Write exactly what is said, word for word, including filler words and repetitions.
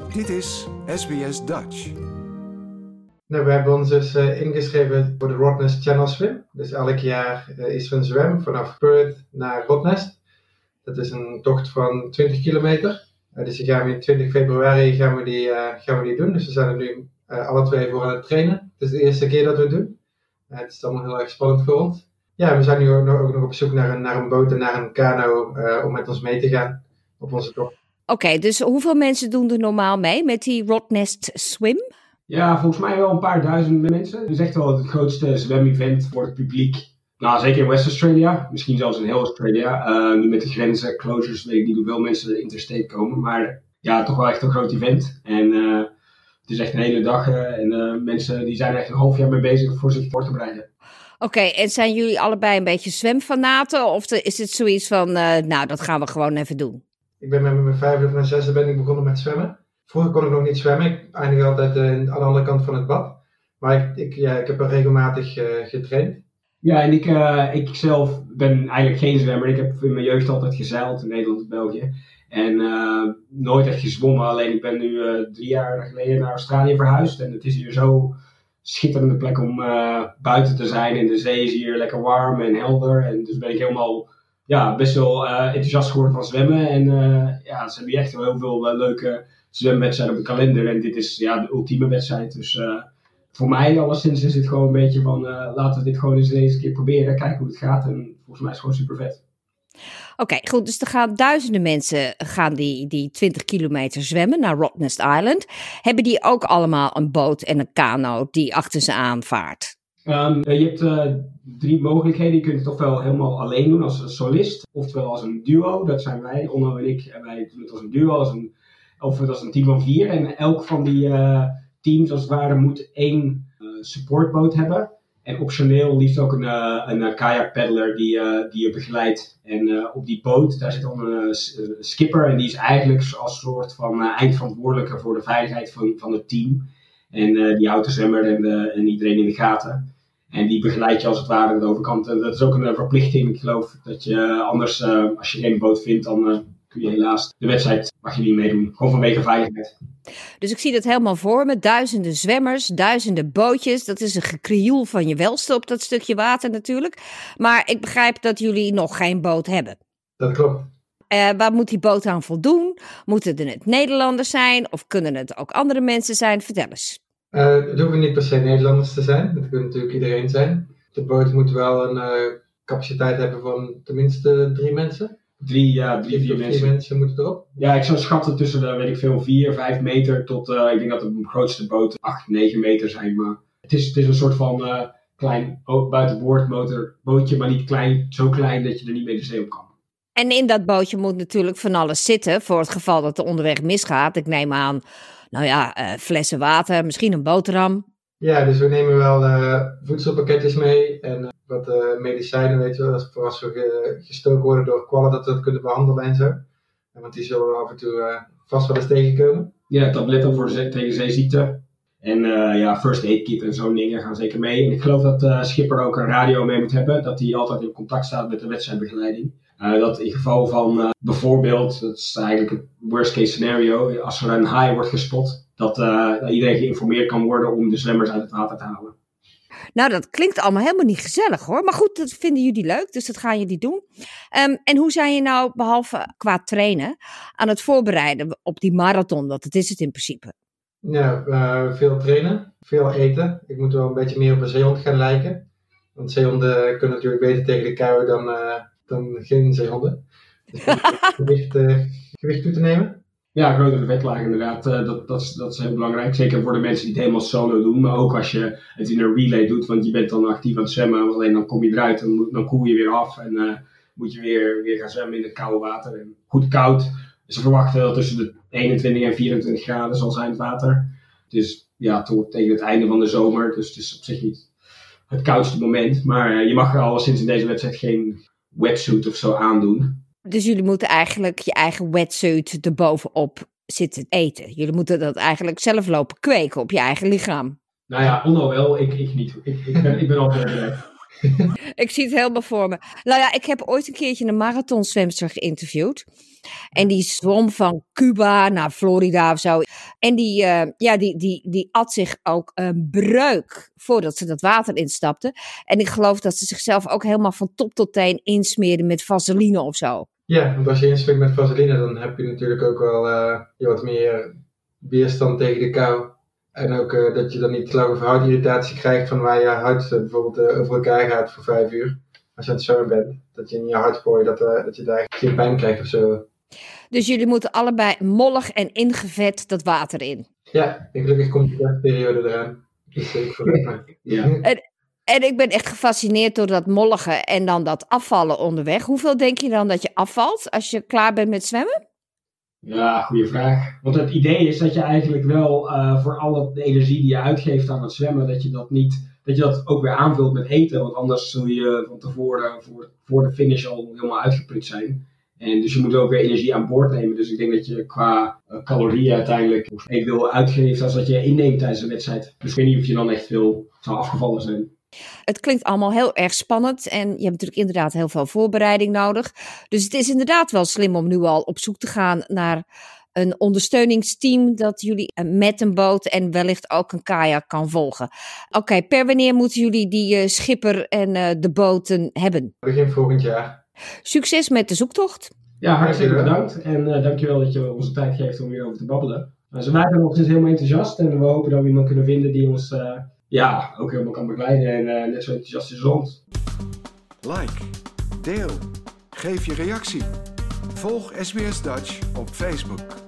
Dit is S B S Dutch. Nou, we hebben ons dus uh, ingeschreven voor de Rottnest Channel Swim. Dus elk jaar uh, is er een zwem vanaf Perth naar Rottnest. Dat is een tocht van twintig kilometer. Uh, dus die gaan we in twintig februari gaan we die, uh, gaan we die doen. Dus we zijn er nu uh, alle twee voor aan het trainen. Het is de eerste keer dat we het doen. Uh, het is allemaal heel erg spannend voor ons. Ja, we zijn nu ook nog, ook nog op zoek naar een, naar een boot en naar een kano uh, om met ons mee te gaan op onze tocht. Oké, okay, dus hoeveel mensen doen er normaal mee met die Rottnest Swim? Ja, volgens mij wel een paar duizend mensen. Het is echt wel het grootste zwemevent voor het publiek. Nou, zeker in West Australia. Misschien zelfs in heel Australia. Uh, nu met de grenzen, closures, weet ik niet hoeveel mensen er interstate komen. Maar ja, toch wel echt een groot event. En uh, het is echt een hele dag. Uh, en uh, mensen die zijn er echt een half jaar mee bezig voor zich voor te bereiden. Oké, okay, en zijn jullie allebei een beetje zwemfanaten? Of is het zoiets van, uh, nou, dat gaan we gewoon even doen? Ik ben met mijn vijfde of mijn zesde ben ik begonnen met zwemmen. Vroeger kon ik nog niet zwemmen. Ik eindig altijd uh, aan de andere kant van het bad. Maar ik, ik, ja, ik heb er regelmatig uh, getraind. Ja, en ik, uh, ik zelf ben eigenlijk geen zwemmer. Ik heb in mijn jeugd altijd gezeild in Nederland en België. En uh, nooit echt gezwommen. Alleen ik ben nu uh, drie jaar geleden naar Australië verhuisd. En het is hier zo schitterende plek om uh, buiten te zijn. En de zee is hier lekker warm en helder. En dus ben ik helemaal ja, best wel uh, enthousiast geworden van zwemmen. En uh, ja, ze hebben hier echt wel heel veel uh, leuke zwemwedstrijden op de kalender. En dit is ja, de ultieme wedstrijd. Dus uh, voor mij alleszins is het gewoon een beetje van uh, laten we dit gewoon eens deze keer proberen. Kijken hoe het gaat. En volgens mij is het gewoon super vet. Oké, okay, goed. Dus er gaan duizenden mensen gaan die, die twintig kilometer zwemmen naar Rottnest Island. Hebben die ook allemaal een boot en een kano die achter ze aanvaart? Um, je hebt uh, drie mogelijkheden. Je kunt het ofwel helemaal alleen doen als solist. Oftewel als een duo. Dat zijn wij, Onno en ik. En wij doen het als een duo. Als een, of als een team van vier. En elk van die uh, teams als het ware moet één uh, supportboot hebben. En optioneel liefst ook een, uh, een uh, kajakpeddler die, uh, die je begeleidt. En uh, op die boot, daar zit dan een uh, skipper. En die is eigenlijk als soort van uh, eindverantwoordelijke voor de veiligheid van, van het team. En uh, die houdt de zwemmer en, de, en iedereen in de gaten. En die begeleid je als het ware aan de overkant. En dat is ook een uh, verplichting. Ik geloof dat je uh, anders, uh, als je geen boot vindt, dan uh, kun je helaas de wedstrijd mag je niet meedoen. Gewoon vanwege veiligheid. Dus ik zie dat helemaal voor me. Duizenden zwemmers, duizenden bootjes. Dat is een gekrioel van je welste op dat stukje water natuurlijk. Maar ik begrijp dat jullie nog geen boot hebben. Dat klopt. Uh, waar moet die boot aan voldoen? Moeten het Nederlanders zijn of kunnen het ook andere mensen zijn? Vertel eens. Uh, het hoeven niet per se Nederlanders te zijn. Dat kan natuurlijk iedereen zijn. De boot moet wel een uh, capaciteit hebben van tenminste drie mensen. Drie, ja, drie, vier mensen. Drie mensen moeten erop. Ja, ik zou schatten tussen de, weet ik veel, vier, vijf meter tot, uh, ik denk dat de grootste boot acht, negen meter zijn. Maar het is, het is een soort van uh, klein buitenboordmotor bootje, maar niet klein, zo klein dat je er niet mee de zee op kan. En in dat bootje moet natuurlijk van alles zitten voor het geval dat de onderweg misgaat. Ik neem aan, nou ja, uh, flessen water, misschien een boterham. Ja, dus we nemen wel uh, voedselpakketjes mee en uh, wat uh, medicijnen, weet je wel, voor als we ge- gestoken worden door kwallen, dat we dat kunnen behandelen en zo. En want die zullen we af en toe uh, vast wel eens tegenkomen. Ja, tabletten voor ze- tegen zeeziekte. En uh, ja, first aid kit en zo'n dingen gaan zeker mee. En ik geloof dat de uh, schipper ook een radio mee moet hebben, dat hij altijd in contact staat met de wedstrijdbegeleiding. Uh, dat in geval van uh, bijvoorbeeld, dat is eigenlijk het worst case scenario, als er een haai wordt gespot, dat, uh, dat iedereen geïnformeerd kan worden om de zwemmers uit het water te halen. Nou, dat klinkt allemaal helemaal niet gezellig hoor. Maar goed, dat vinden jullie leuk, dus dat gaan jullie doen. Um, en hoe zijn je nou, behalve qua trainen, aan het voorbereiden op die marathon? Want dat is het in principe. Ja, uh, veel trainen, veel eten. Ik moet wel een beetje meer op een zeehond gaan lijken. Want zeehonden kunnen natuurlijk beter tegen de kou dan, uh, dan geen zeehonden. Dus gewicht, uh, gewicht toe te nemen. Ja, grotere vetlaag inderdaad. Uh, dat, dat, is, dat is heel belangrijk. Zeker voor de mensen die het helemaal solo doen. Maar ook als je het in een relay doet. Want je bent dan actief aan het zwemmen. Alleen dan kom je eruit. Dan, dan koel je weer af. En uh, moet je weer, weer gaan zwemmen in het koude water. En goed koud. Ze verwachten dat tussen de eenentwintig en vierentwintig graden zal zijn het water. Dus ja, tot, tegen het einde van de zomer. Dus het is op zich niet het koudste moment. Maar uh, je mag alleszins in deze wedstrijd geen wetsuit of zo aandoen. Dus jullie moeten eigenlijk je eigen wetsuit erbovenop zitten eten. Jullie moeten dat eigenlijk zelf lopen kweken op je eigen lichaam. Nou ja, Onno wel, ik, ik niet. Ik, ik, ben, ik ben altijd bedrijf. Ik zie het helemaal voor me. Nou ja, ik heb ooit een keertje een marathonzwemster geïnterviewd. En die zwom van Cuba naar Florida of zo. En die, uh, ja, die, die, die at zich ook een breuk voordat ze dat water instapte. En ik geloof dat ze zichzelf ook helemaal van top tot teen insmeerden met vaseline of zo. Ja, want als je insmeert met vaseline, dan heb je natuurlijk ook wel uh, wat meer weerstand tegen de kou. En ook uh, dat je dan niet slag- of huidirritatie krijgt van waar je huid uh, bijvoorbeeld uh, over elkaar gaat voor vijf uur. Als je aan het zwemmen bent. Dat je in je huidpooi, dat, uh, dat je daar geen pijn krijgt of zo. Dus jullie moeten allebei mollig en ingevet dat water in. Ja, en gelukkig komt de periode eraan. Dus ik vooruit Ja. En, en ik ben echt gefascineerd door dat mollige en dan dat afvallen onderweg. Hoeveel denk je dan dat je afvalt als je klaar bent met zwemmen? Ja, goede vraag. Want het idee is dat je eigenlijk wel uh, voor alle energie die je uitgeeft aan het zwemmen, dat je dat niet, dat je dat ook weer aanvult met eten. Want anders zul je van tevoren voor, voor de finish al helemaal uitgeput zijn. En dus je moet ook weer energie aan boord nemen. Dus ik denk dat je qua uh, calorieën uiteindelijk evenveel uitgeeft als dat je inneemt tijdens een wedstrijd. Dus ik weet niet of je dan echt veel zou afgevallen zijn. Het klinkt allemaal heel erg spannend en je hebt natuurlijk inderdaad heel veel voorbereiding nodig. Dus het is inderdaad wel slim om nu al op zoek te gaan naar een ondersteuningsteam dat jullie met een boot en wellicht ook een kajak kan volgen. Oké, okay, per wanneer moeten jullie die uh, schipper en uh, de boten hebben? Begin volgend jaar. Succes met de zoektocht. Ja, hartstikke bedankt en uh, dankjewel dat je ons de tijd geeft om hier over te babbelen. Uh, ze waren nog steeds helemaal enthousiast en we hopen dat we iemand kunnen vinden die ons uh, ja, ook helemaal kan begeleiden en uh, net zo enthousiast is als ons. Like, deel, geef je reactie. Volg S B S Dutch op Facebook.